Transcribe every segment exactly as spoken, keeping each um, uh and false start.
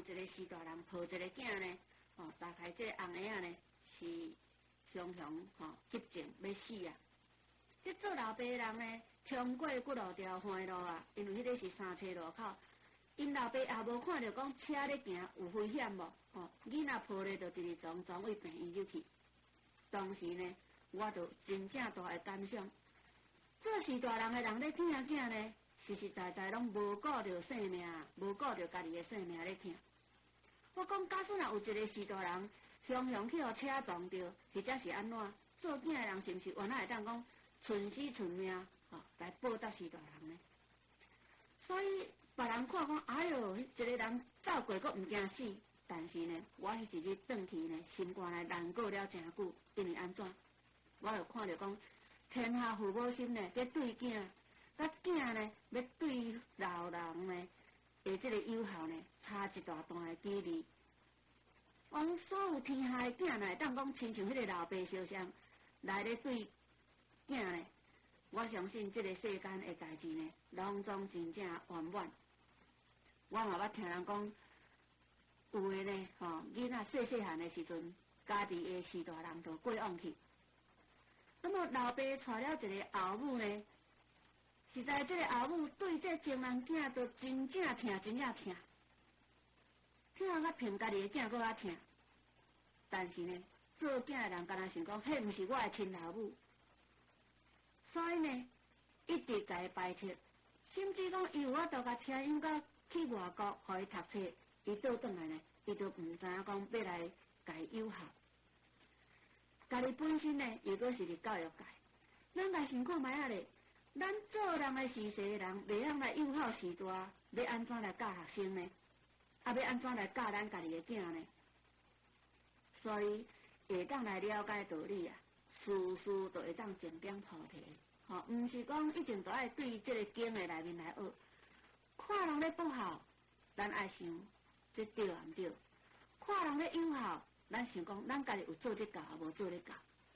一个士大人抱一个囝呢，吼，打开这个红鞋仔呢，是熊熊吼急症要死啊！这做老爸的人呢，冲过骨路条环路啊，因为迄个是三车路口，因老爸也无看到讲车咧行有危险无，吼，囡仔抱咧就直直撞撞为病院入去。当时呢，我就真正大个感想，做士大人的人咧疼囝呢，实实在在拢无顾着性命，无顾着家己的性命咧疼。我讲，假使若有一个士大人雄雄去互车撞着，或者是安怎，做囝的人是毋是原来会当讲存死存命，吼、哦、来报答士大人呢？所以别人看讲，哎哟，一个人走过阁毋惊死，但是呢，我迄一日转去呢，心肝内难过了真久，因为安怎？我就看着讲，天下父母心呢，在对囝，甲囝呢，要对老人呢，的这个友好呢，差一大段的距离。我讲所有天下的囝呢，当讲亲像迄个老爸相像来咧对囝呢，我相信这个世间的代志呢，拢总真正圆满。我嘛捌听人讲，有的呢，吼、哦，囡仔细细汉的时阵，家己的士大人就过往去。那么老爸娶了一个后母呢，实在这个后母对这情人囝都真正疼，真正疼，疼甲骗家己的囝搁较疼。但是呢，做囝的人敢若想讲，迄毋是我的亲老母，所以呢，一直甲伊排斥，甚至讲伊有法度甲车引到去外国，互伊读册，伊倒转来呢，伊都毋知影讲要来甲伊友好。家己本身呢，又搁是伫教育界，咱来想看卖啊咧，咱做人的时势的人，袂当来友好时代，要安怎来教学生呢？啊，要安怎来教咱家己的囝呢？所以会当来了解道理啊，事事都会当正经菩提，吼、哦，毋是讲一定都爱对这个经的内面来学。看人咧不好，咱爱想这对啊毋对；看人咧友好，咱想讲咱家己有做咧教，无做咧教。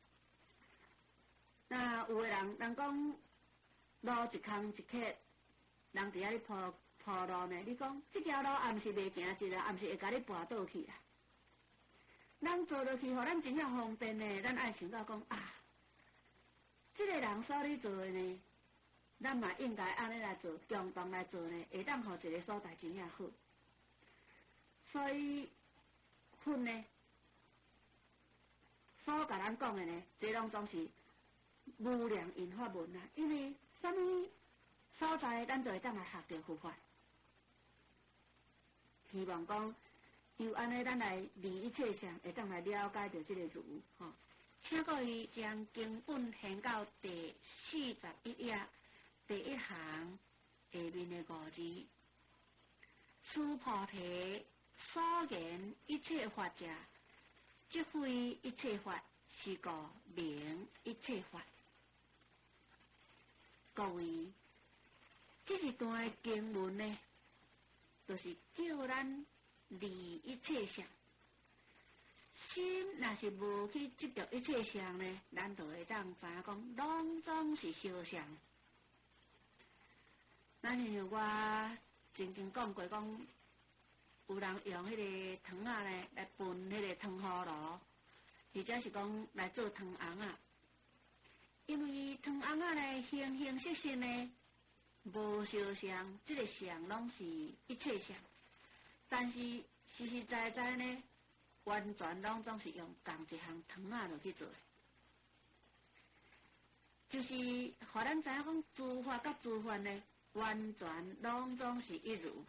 那有的人，人讲路一空一刻，人伫遐咧铺铺路呢，你讲这条路也毋是袂行一个，也毋是会甲你跋倒去啦。咱做落去，互咱真正方便呢，咱爱想到讲啊，这个人所咧做的呢，咱嘛应该安尼来做，共同来做呢，会当互一个所在真正好。所以，分呢，所甲咱讲的呢，这拢总是无量因法门啊，因为什么所在，咱都会当来学着佛法。希望讲。就安尼，咱来理一切相，会当来了解到这个如吼、哦。请各位将经本掀到第四十一页第一行下面的五字：须菩提，所言一切法者，即非一切法，是故名一切法。各位，这一段经文呢，就是叫咱。离一切相，心若是无去执着一切相呢，咱就会当知影讲，拢总是相相。咱像我曾经讲过，讲有人用迄个糖仔呢来分迄个糖葫芦，或者是讲来做糖红啊。因为糖红仔呢形形色色呢无相相，这个相拢是一切相。但是实实在在呢，完全拢总是用同一项糖仔落去做的，就是互咱知影讲诸法甲诸法呢，完全拢总是一如。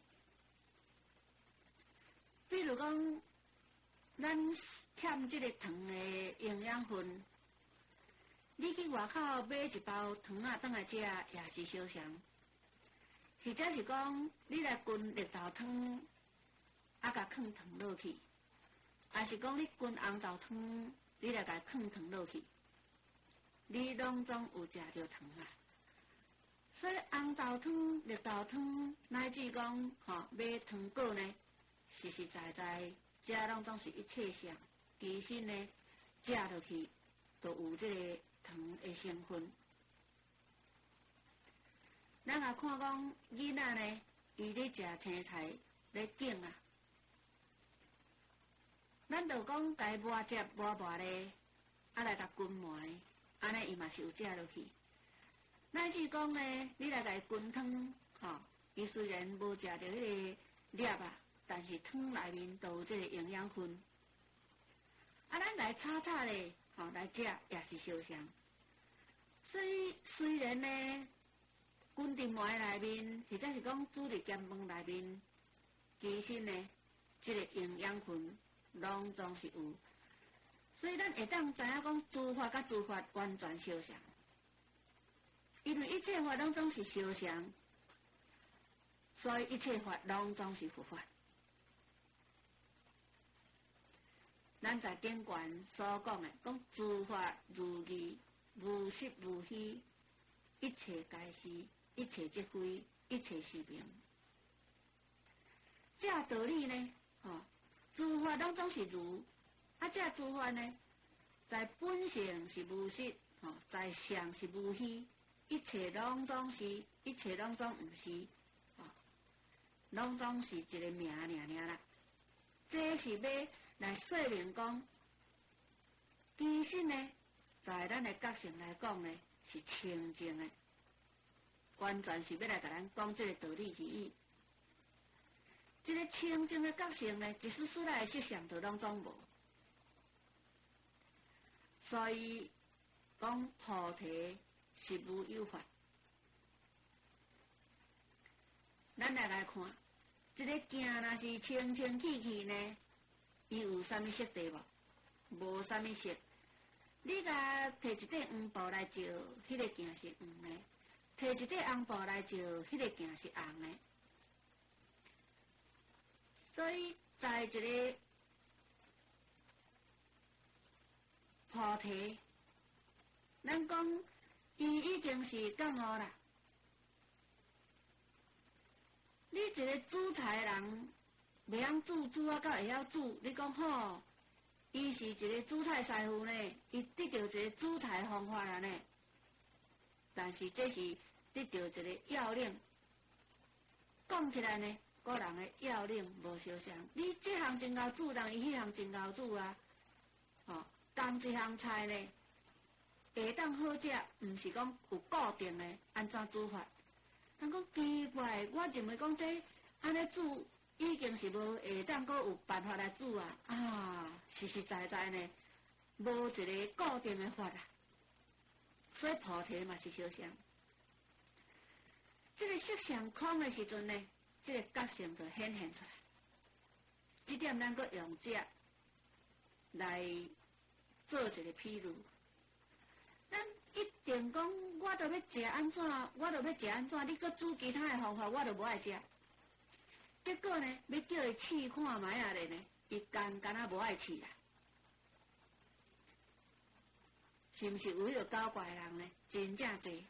比如讲，咱欠这个糖的营养分，你去外口买一包糖仔返来食，也是相像。或者是讲，你来滚绿豆汤。啊，甲放糖落去，还是讲你滚红豆汤，你来甲放糖落去，你拢总有食着糖啊。所以红豆汤、绿豆汤，乃至讲吼买糖果呢，实实在在食拢总是一切相，其实呢食落去都有这个糖的成分。咱也看讲囡仔呢，伊咧食青菜咧拣啊。 咱就讲家磨接磨磨咧，啊来甲均糜，安尼伊嘛是有食落去。乃至讲咧，你来甲伊均汤，吼，伊虽然无食着迄个粒啊，但是汤内面都有即个营养分。啊，咱来炒炒咧，吼来食也是相像。所以虽然咧，均伫糜内面，或者是讲煮伫咸饭内面，其实呢，即个营养分拢总是有。所以咱会当知影讲煮法甲煮法完全相像，因为一切法拢总是相像，所以一切法拢总是佛法。咱在典卷所讲的，讲诸法如义，无实无虚，一切皆是，一切即非，一切是名。这道理呢，吼、哦，诸法拢总是如，啊，这诸法呢，在本性是无实，吼、哦，在相是无虚，一切拢总是，一切拢总毋是，吼、哦，拢总是一个名尔尔啦。这是要来说明讲，其实呢，在咱的觉性来讲呢，是清净的，完全是要来甲咱讲这个道理之意。这个清净的觉性呢，一丝丝来的色相都拢总无，所以讲菩提是无有法。咱来来看，这个镜若是清清气气呢，伊有啥物色地无？无啥物色。你甲摕一块黄布来照，迄、那个镜是黄的；摕一块红布来照，迄、那个镜是红的。所以，在一个菩提，咱讲伊已经是觉悟啦。你一个煮菜的人，袂晓煮，煮啊到会晓煮。你讲好，伊是一个煮菜师傅呢，伊得到一个煮菜方法啦呢。但是这是得到一个要领。讲起来呢，个人的要领无相像。你这项真够煮，人伊迄项真够煮啊。哦，同一项菜呢，会当好食，毋是讲有固定的安怎煮法。人讲奇怪，我认为讲这安尼煮已经是无会当阁有办法来煮啊！啊，实实在在呢，无一个固定的法啊。所以菩提嘛是相像。这个色相空的时阵呢，这个觉性就显现出来。这点咱阁用这来做一个譬如。咱一定讲，我著要食安怎，我著要食安怎，你搁煮其他的方法，我著无爱食。结果呢，要叫伊试看卖啊咧呢，伊干干啊无爱试啦。是毋是有迄个搞怪的人呢？真正侪。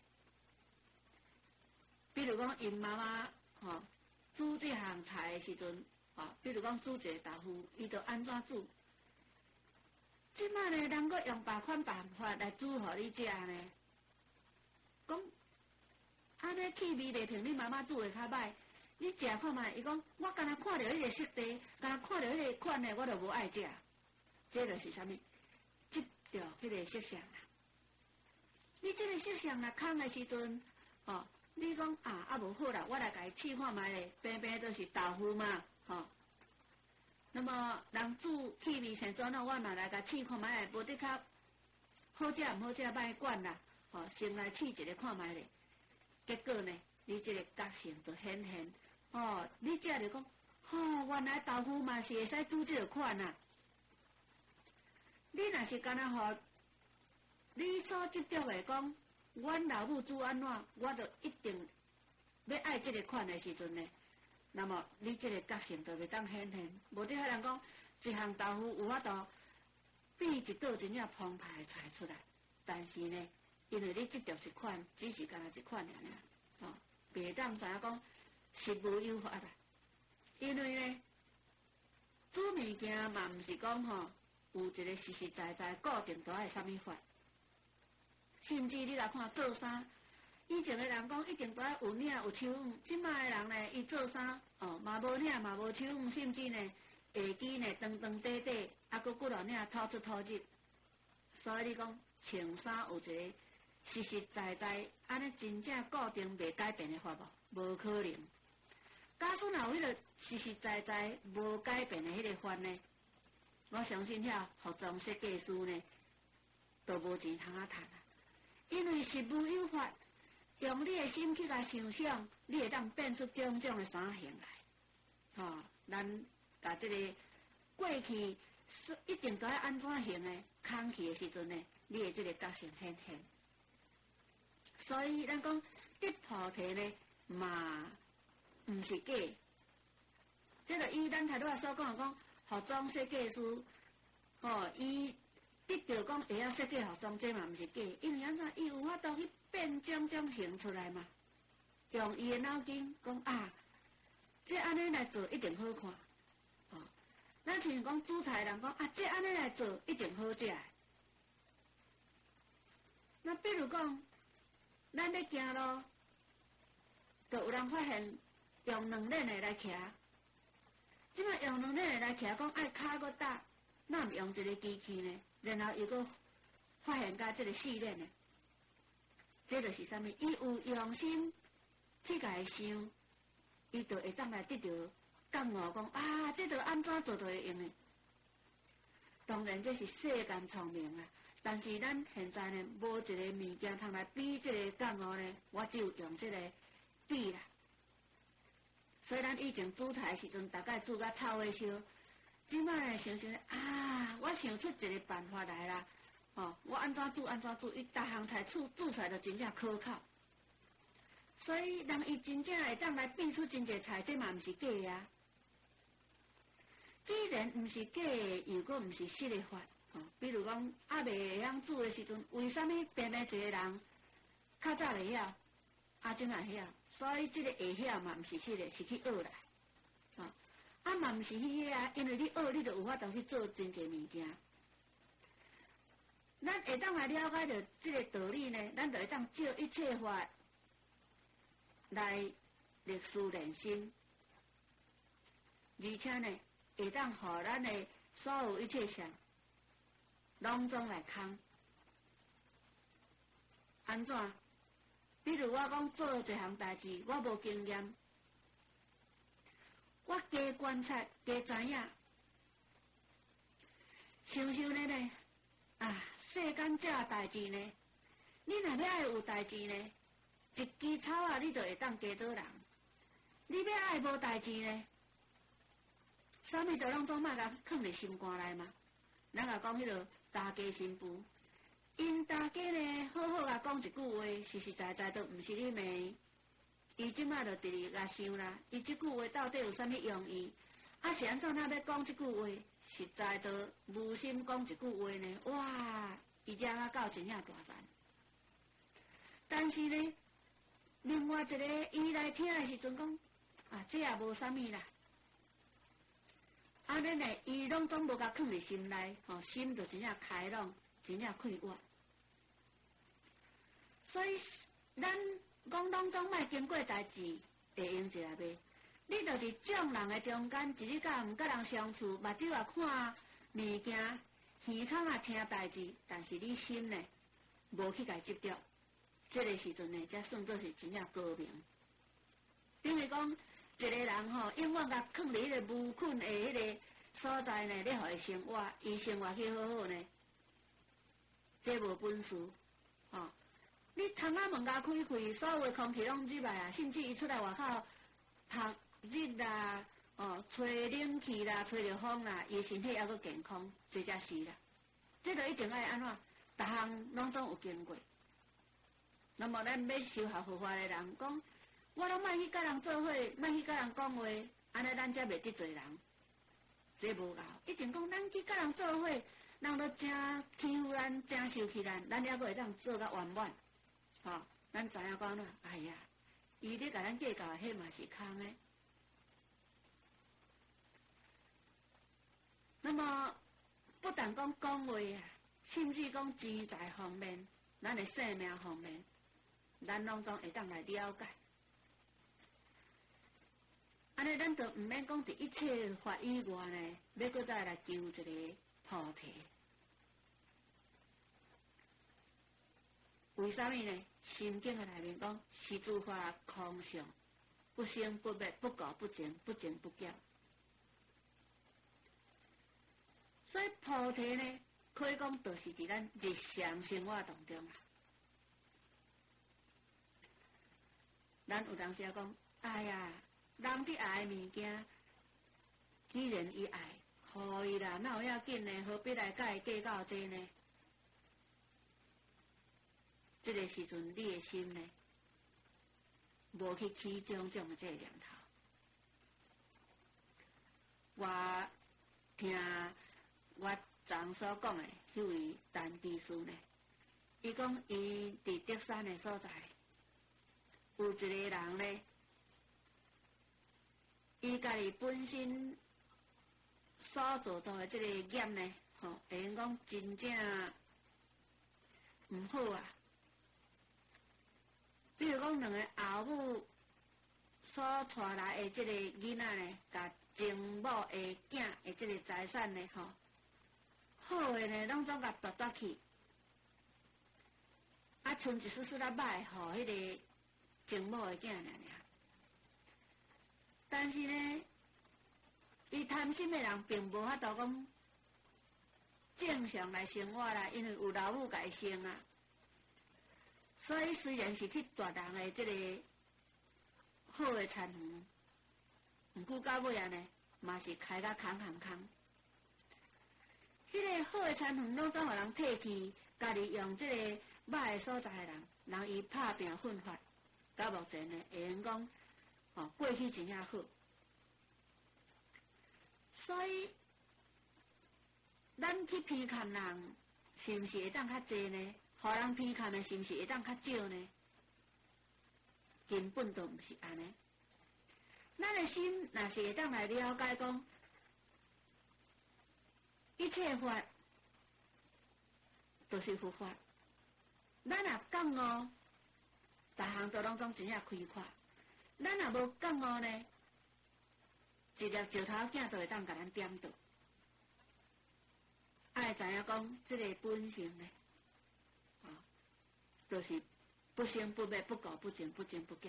比如讲，因妈妈吼煮这项菜的时阵，吼，比如讲煮一个豆腐，伊著安怎煮？即摆呢，人阁用别款办法来煮互你食呢。讲安尼气味袂平，你妈妈煮的较歹。你食看卖，伊讲我敢若看到迄个色地，敢若看到迄个款的，我就无爱食。这就是啥物？执着迄个色相啦。你这个色相若空的时阵，哦，你讲啊啊无好啦，我来甲伊试看卖咧，平平都是豆腐嘛，吼、哦。那么人煮气味成怎样，我嘛来甲试看卖，无得较好食毋好食，莫管啦，吼、哦，先来试一个看卖咧。结果呢，你这个觉性就显现，哦，你食着讲，哦，原来豆腐嘛是会使煮这个款啊。你若是干那吼，你所执着的讲，阮老母煮安怎，我就一定要爱这个款的时阵呢。那么你这个觉性就袂当显现，无得遐人讲一项豆腐有法度比一道真正澎湃的菜出来，但是呢，因为你执着一款，只是干那一款尔尔，哦，袂当知影讲是无有法啦。因为呢，煮物件嘛，毋是讲吼有一个实实在在固定多爱啥物法，甚至你来看做衫。以前的人讲一定都要有领有手腕，即摆的人呢，伊做衫哦，嘛无领嘛无手腕，甚至呢， 下肢呢长长短短，啊，佮骨头领透出透入，所以你讲穿衫有一个实实在在，安尼真正固定袂改变的法无？无可能。假使若有迄个实实在在无改变的迄个法呢，我相信遐服装设计师呢，都无钱通啊趁啊。因为实务有法，用你的心去来想想，你会当变出种种的衫型来。吼、哦，咱甲即个过去是一定该安怎行的，空去的时阵呢，你的即个觉性显现。所以咱讲得菩提呢，嘛毋是假。即个以咱头拄仔所讲讲，服装设计师，吼，伊得着讲会晓设计服装，这嘛毋是假，因为安怎伊有法度去变种种形出来嘛。用伊的脑筋讲啊，这安尼来做一定好看，哦，咱像讲煮菜人讲啊，这安尼来做一定好食。那比如讲，咱咧行路，就有人发现用两轮的来骑，即摆用两轮的来骑，讲爱骹搁搭，那毋用一个机器呢？然后又搁发现甲即个四轮的，这就是啥物？伊有用心去甲伊想，伊就会当来得到觉悟，讲啊，这着安怎做就会用的。当然这是世间聪明啊。但是咱现在呢，无一个物件通来比这个觉悟呢，我只有用这个比啦。所以咱以前煮菜的时阵，大概煮甲臭味烧，即摆呢想想啊，我想出一个办法来啦，哦，我安怎煮安怎煮，伊逐项菜煮煮出来就真正可靠。所以人伊真正会当来变出真侪菜，这嘛毋是假啊。既然毋是假，又搁毋是实的法。哦，比如讲，还袂会晓煮的时阵，为什么偏偏一个人较早会晓，啊，今仔晓？所以这个会晓嘛，毋是实的，是去学来。哦，啊嘛毋是去遐，因为你学，你就有法度去做真侪物件。咱会当来了解到这个道理呢，咱就会当照一切法来历史练心，而且呢，会当互咱的所有一切相。拢总来空，安怎？比如我讲做一项代志，我无经验，我加观察，加知影，想想呢呢，啊，世间这代志呢，你若要爱有代志呢，一枝草啊，你就会当加倒人；你要爱无代志呢，啥物都拢总莫甲放伫心肝内嘛。咱甲讲迄个。大家新妇，因大家呢好好啊讲一句话，实实在在都毋是你骂，伊即摆就直直来想啦，伊即句话到底有啥物用意？啊是安怎那要讲即句话？实在都无心讲一句话呢？哇，伊遮啊到真正大赞。但是呢，另外一个伊来听的时阵讲，啊这也无啥物啦。安尼呢，伊拢总无甲放伫心内，吼、哦，心就真正开朗，真正快活。所以，咱讲拢总莫经过代志，会用一下袂？你著伫众人的中间，一日到晚甲人相处，目睭也看物件，耳孔也听代志，但是你心呢，无去甲执着，这个时阵呢，才算作是真正高明。因为讲。一个人吼，永远甲放伫迄个无困的迄个所在呢，咧互伊生活，伊生活去好好呢，这无本事，吼、哦。你窗仔门甲开开，所有的空气拢入来啊，甚至伊出来外口晒日啦，哦，吹冷气啦，吹着风啦，伊身体还阁健康，这才是啦。这就一定爱安怎，逐项拢总有经过。那么咱要修学佛法的人讲。我拢莫去甲人做伙，莫去甲人讲话，安尼咱才袂得罪人。这无够，一定讲咱去甲人做伙，人都真欺负咱，真受气咱，咱还阁会当做甲圆满。吼、哦，咱知影讲喏，哎呀，伊咧甲咱计较，迄嘛是空的。那么不但讲讲话啊，甚至讲钱财方面，咱的生命方面，咱拢总会当来了解。 安尼咱就毋免讲伫一切法以外呢，要搁再来求一个菩提。为啥物呢？心经的内面讲，是诸法空相，不生不灭，不垢不净，不净不净。所以菩提呢，可以讲就是伫咱日常生活当中啊。咱有当时啊讲，哎呀，人伫爱的物件，既然伊爱，互伊啦，哪有要紧呢？何必来甲伊计较这呢？这个时阵，你的心呢，无去起种种的这个念头。我听我昨所讲的迄位陈居士呢，伊讲伊伫德山的所在，有一个人呢，伊家己本身所做到的这个业呢，吼，会用讲真正毋好啊。比如讲，两个后母所带来的这个囡仔呢，甲前母的囝的这个财产呢，吼，好的呢，拢总甲夺夺去，啊，剩一丝丝仔歹，互迄个前母的囝尔尔。但是呢，伊贪心的人并无法度讲正常来生活啦，因为有老母家生啊。所以虽然是去夺人的这个好的田园，毋过到尾啊呢，嘛是开甲空空空。迄个好的田园拢总互人摕去，家己用这个歹的所在的人，人伊拍拼奋发，到目前呢，会用讲，哦，过去真正好。所以，咱去批看人，是毋是会当较济呢？互人批看的，是毋是会当较少呢？根本都毋是安尼。咱的心若是会当来了解讲，一切法都是佛法。咱若觉悟，逐项都拢总真正开阔。咱若无觉悟呢，一粒石头囝都会当甲咱点倒。爱知影讲，这个本性呢，啊，就是不生不灭，不垢不净，不净不净。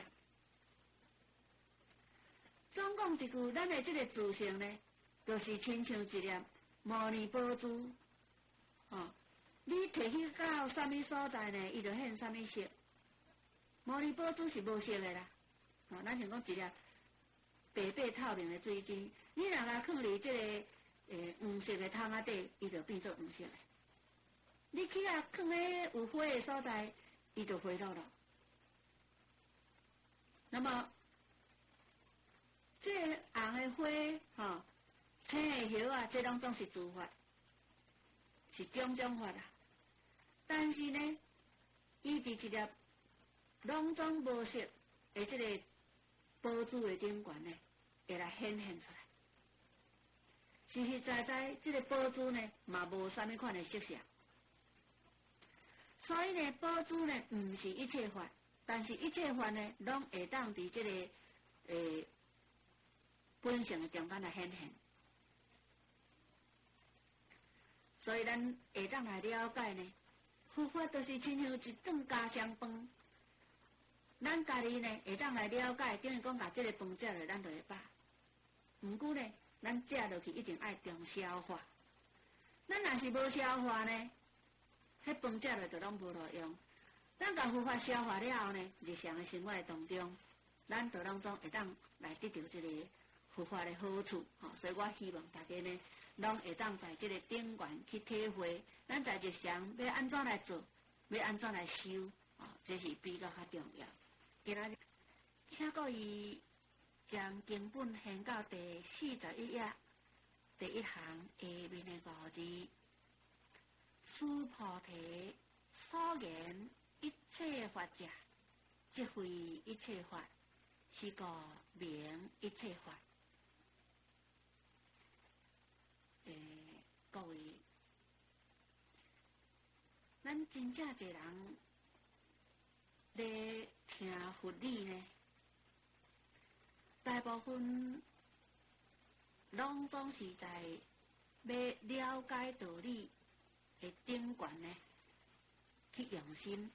总讲一句，咱的这个自性呢，就是亲像一粒摩尼宝珠，哦，你摕去到什么所在呢，伊就现什么色。摩尼宝珠是无色的啦，哦，咱像讲一粒白白透明的水晶，你若甲放伫这个诶黄色的桶仔底，伊就变做黄色的。你去啊放喺有花的所在，伊就花落了。那么，这个红的花，吼、哦，青的叶啊，这拢总是自法，是种种法啦。但是呢，伊伫一粒拢总无色的这个宝珠的顶端呢，会来显现出来。实实在在，这个宝珠呢，嘛无啥物款的色相。所以呢，宝珠呢，毋是一切法，但是一切法呢，拢会当伫这个诶、呃、本性的中间来显现。所以咱会当来了解呢，佛法就是亲像一顿家常饭，咱家己呢会当来了解，等于讲把这个饭食落，咱就会饱。毋过呢，咱食落去一定爱中消化。咱若是无消化呢，迄饭食落就拢无路用。咱甲佛法消化了后呢，日常的生活当中，咱就拢总会当来得到这个佛法的好处。吼、哦，所以我希望大家呢，拢会当在这个顶端去体会，咱在日常要安怎来做，要安怎来修，啊、哦，这是比较较重要。今仔日，请各位将经本献到第四十一页第一行下面的五字：须菩提，所言一切法者，即非一切法，是故名一切法。诶、欸，各位，咱真正一人咧听佛理呢， 大部分拢总是在要了解道理的顶悬呢，去用心。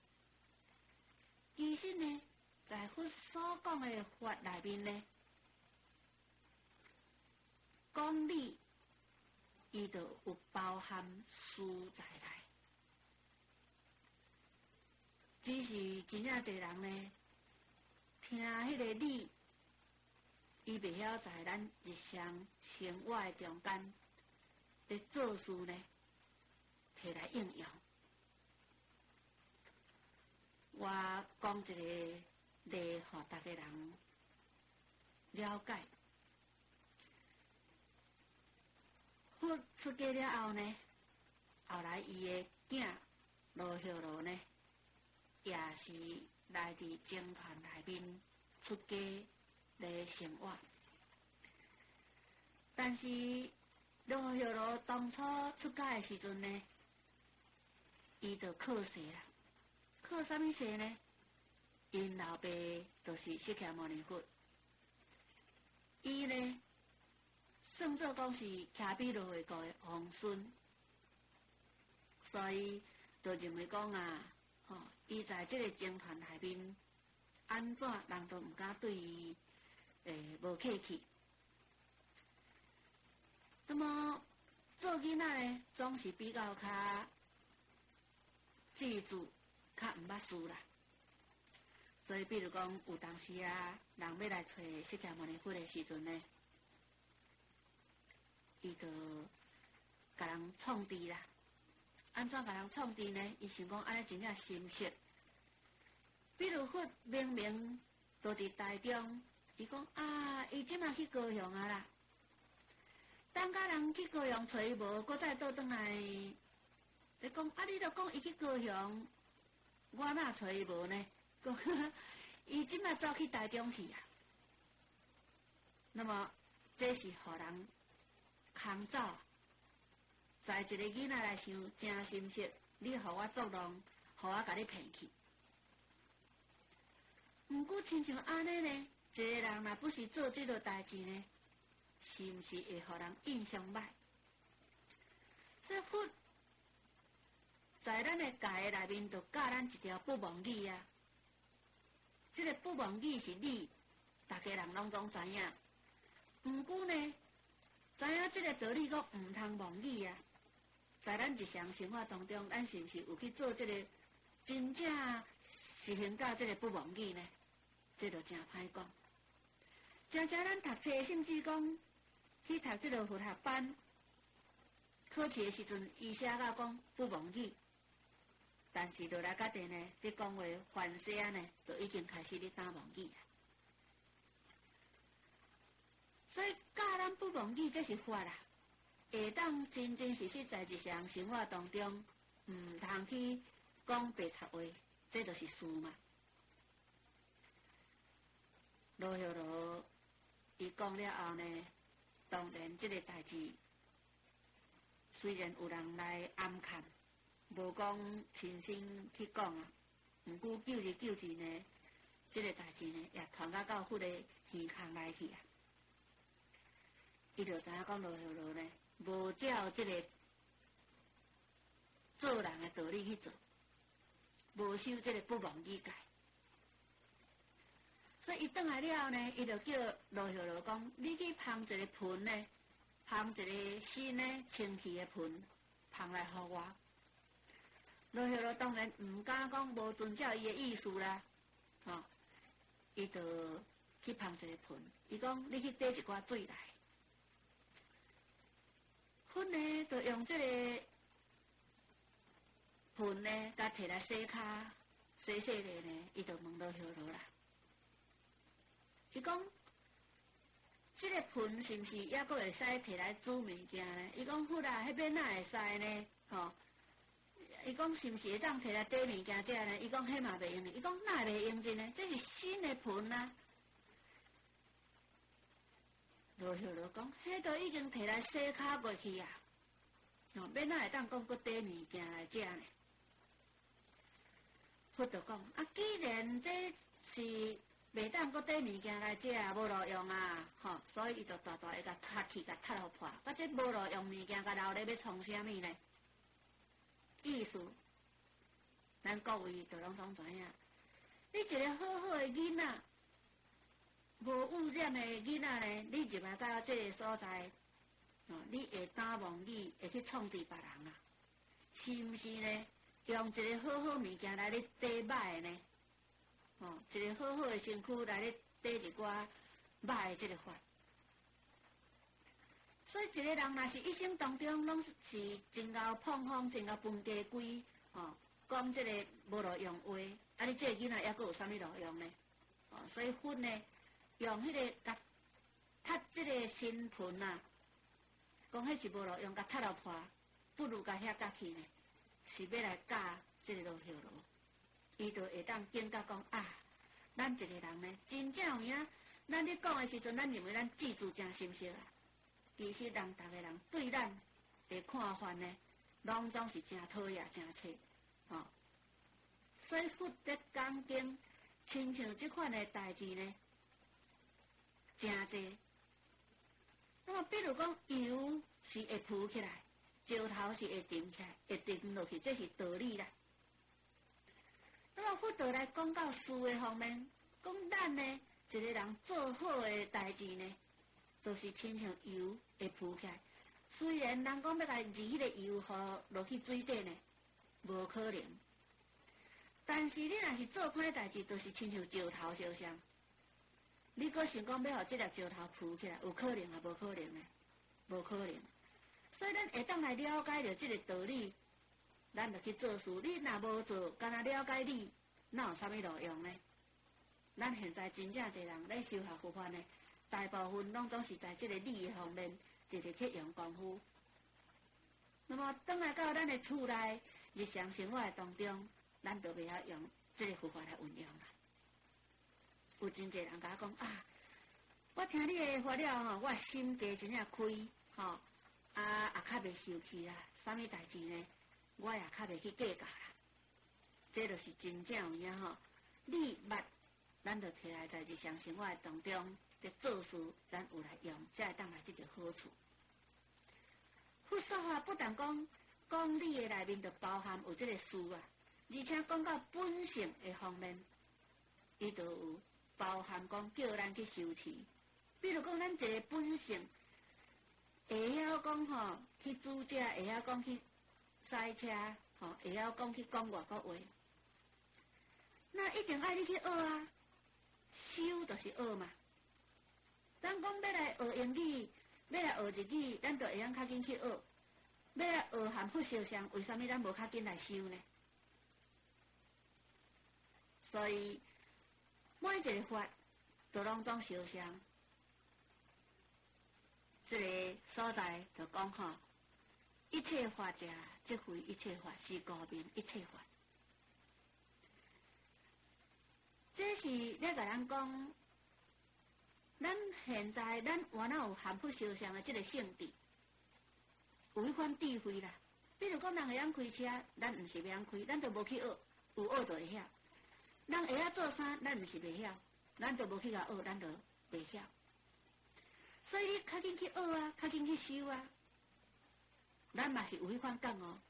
其实呢，在佛所讲的法内面呢，讲理伊就有包含事在内，只是真正侪人呢，听迄个理，伊袂晓在咱日常生活的中间，咧做事呢，摕来应用。我讲一个例，互大家人了解。佛出家了后呢，后来伊的囝罗秀罗呢，也是来伫僧团内面出家来生活。但是罗秀罗当初出家的时阵呢，伊就靠世啦。靠啥物世呢？因老爸就是释迦牟尼佛，伊呢算作讲是徛比罗卫国的皇孙，所以就认为讲啊，吼、哦，伊在这个僧团内面，安怎人都毋敢对伊诶无客气。那么做囡仔呢，总是比较较自主。较毋捌事啦，所以比如讲有当时啊，人要来找释迦牟尼佛的时阵呢，伊就甲人创治啦。安怎甲人创治呢？伊想讲安尼真正心实。比如佛明明都伫台中，伊讲啊，伊即马去高雄啊啦。等甲人去高雄找伊无，搁再倒转来，你讲啊，你著讲伊去高雄。我哪找伊无呢？伊即摆走去台中去啊。那么这是互人空走，在一个囡仔来想，真心实，你互我作弄，互我甲你骗去。毋过亲像安尼呢，一个人若不是做这个代志呢，是毋是会互人印象歹？这佛。在咱的界内面，就教咱一条不忘语啊。这个不忘语是理，大家人拢总知影。毋过呢，知影这个道理，阁毋通忘语啊。在咱日常生活当中，咱是毋是有去做这个真正实行到这个不忘语呢？这就真歹讲。常常咱读册，甚至讲去读这个佛学班，考试的时阵，伊写到讲不忘语。但是落来甲底呢，你讲话凡事啊呢，就已经开始咧打忘语啊。所以教咱不忘语，这是法啦，会当真真实实在日常生活当中，毋通去讲白贼话，这就是事嘛。罗秀罗伊讲了后呢，当然这个代志，虽然有人来暗看。无讲亲身去讲啊，毋过久日久之呢，这个代志呢也传到到佛的耳孔内去啊。伊就知影讲罗秀罗呢，无照这个做人的道理去做，无修这个不忘语戒。所以伊转来了后呢，伊就叫罗秀罗讲：你去捧一个盆呢，捧一个新呢清气的盆，捧来互我。罗秀罗当然毋敢讲无遵照伊的意思啦，吼、哦，伊就去捧一个盆，伊讲你去倒一寡水来，佛呢就用这个盆呢，甲摕来洗骹，洗洗咧呢，伊就问罗秀罗啦，伊讲这个盆是毋是也阁会使摕来煮物件呢？伊讲佛啊，迄边哪会使呢？吼、哦。伊讲是毋是会当摕来底物件食呢？伊讲迄嘛袂用呢。伊讲哪会袂用尽呢？这是新的盆啊。罗秀罗讲，迄都已经摕来洗骹过去啊，哦，免哪会当讲搁底物件来食呢？佛就讲，啊，既然这是袂当搁缀物件来食啊，无路用啊，吼，所以伊就大大会甲塌去，甲塌互破。啊，这无路用物件，甲留咧要创啥物呢？意思，咱各位就拢总知影。你一个好好的囡仔，无污染的囡仔呢，你入来到这个所在，哦，你会担望你会去创治别人啊？是毋是呢？用一个好好物件来咧缀歹的呢？哦，一个好好的身躯来咧缀一寡歹的这个法。所以一个人若是一生当中拢是真够碰风，真够分家规，哦，讲这个无路用话，啊，你这个囡仔还佫有啥物路用呢？哦，所以分呢，用迄个甲踢这个身盆啊，讲迄是无路用，甲踢落破，不如甲遐甲去呢，是要来教这个路条路，伊就会当警觉讲啊，咱一个人呢，真正有影，咱咧讲的时阵，咱认为咱记住真深刻啊。其实人逐个人对咱的看法呢，拢总是真讨厌、真切，吼、哦。所以佛在讲经，亲像这款的代志呢，真侪。那么，比如讲油是会浮起来，石头是会沉起来，会沉落去，这是道理啦。那么佛道来讲到事的方面，讲咱呢，一个人做好的代志呢，都、就是亲像油会浮起来。虽然人讲要来移迄个油互落去水底呢，无可能。但是你若是做歹代志，就是亲像石头相像。你搁想讲要互这粒石头浮起来，有可能啊？无可能呢？无可能。所以咱会当来了解着这个道理，咱就去做事。你若无做，干那了解你，哪有啥物路用呢？咱现在真正侪人咧修学佛法呢，大部分拢总是在这个理的方面，直直去用功夫。那么，当来到咱的厝内日常生活当中，咱就袂晓用这个佛法来运用啦。有真侪人甲我讲啊，我听你的话了吼，我心家真正开吼，啊也较袂受气啦，啥物代志呢？我也较袂去计较啦。这就是真正有影吼，你捌。咱就摕来在日常生活当中在做事，咱有来用，才会当来得到好处。佛说法不但讲讲理的内面就包含有这个事啊，而且讲到本性的方面，伊就有包含讲叫咱去修持。比如讲咱一个本性，会晓讲吼去煮食，会晓讲去赛车，吼会晓讲去讲外国话，那一定爱你去学啊。修就是学嘛，咱讲要来学英语，要来学日语，咱就会晓较紧去学。要来学含佛相像，为什么咱无较紧来修呢？所以每一个法都拢总相像。这个所在就讲吼，一切法者，即非一切法，是高明一切法。这是咧甲咱讲，咱现在咱原来有含佛相像的这个性质，有一款智慧啦。比如讲，人会晓开车，咱毋是袂晓开，咱就无去学，有学就会晓。人会晓做衫，咱毋是袂晓，咱就无去甲学，咱就袂晓。所以你较紧去学啊，较紧去修啊，咱嘛是有迄款觉哦。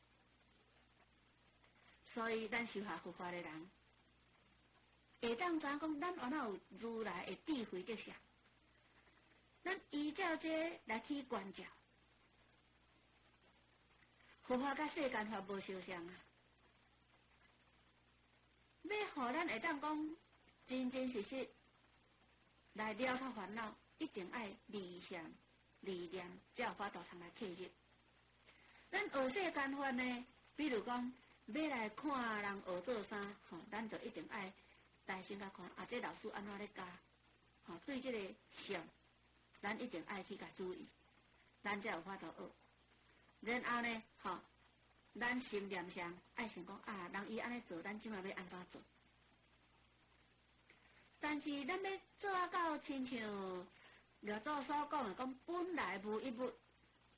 所以咱修学佛法的人。会当知影讲，咱原来有如来的智慧在啥？咱依照这来去观照，佛法甲世间法无相像啊。要互咱会当讲真真实实来了脱烦恼，一定爱理想、理念，才有法度通来契入。咱学世间法呢，比如讲要来看人学做衫，吼，咱就一定爱。大心甲看，啊，这老师安怎咧教？吼、哦，对这个相，咱一定爱去甲注意，咱才有法度学。然后呢，吼、哦，咱心念上爱想讲啊，人伊安尼做，咱即马要安怎做？但是咱要做到亲像六祖所讲的，讲本来无一物，